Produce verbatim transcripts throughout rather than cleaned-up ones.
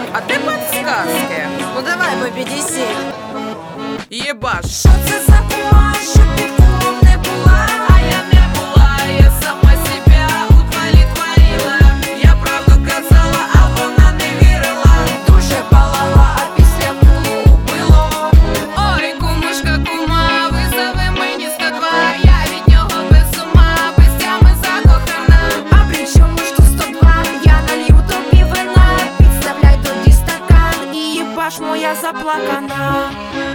А ти подсказки? Ну давай по п'ятдесят. Єбаш. Що це за кума, що під кумом не була? А я не була, я сама себя удовлетворила. Я правду казала, а вона не вірила. Дуже палала, а після куму убило. Ой, кумушка, кума, визови мені сто два. Я від нього без ума, без тями закохана. А при чому ж тут сто два? Я налью тобі вина. Підставляй тоді стакан і їбаш моя заплакана.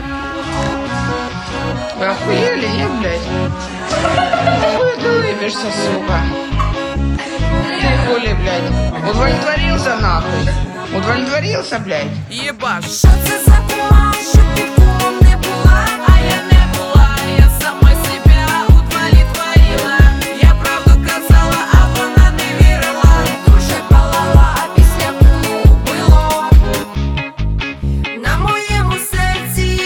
Вы охуели, нет, блядь? Хуй ты лыбишься, сука? Ты хули, блядь? Удовлетворился, нахуй? Удовлетворился, блядь? Єбаш. Що це за кума, що під кумом не була? А я не була, я сама себя удовлетворила. Я правду казала, а вона не вірила. Дуже палала, а після куму убило. На моєму серці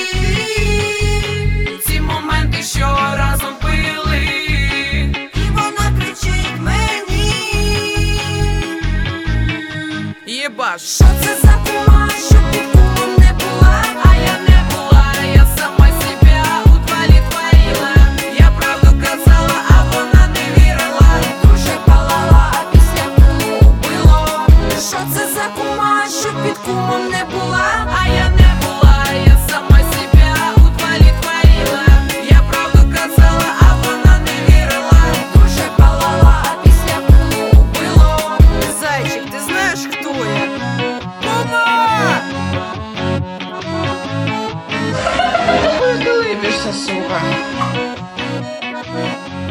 Ці моменти, що разом пили. і вона кричить мені. Єбаш. Що це за кума, що під кумом не була? А я не була, я сама себя удовлетворила. Я правду казала, а вона не вірила. Дуже палала, а після куму убило. Що це за кума, що під кумом не була? А я не була, я сама себя удовлетворила. Я правду казала, а вона не вірила. Дуже палала, а після куму убило. Зайчик, ты знаешь, кто я? Кума! Хуй ты лыбишься, сука?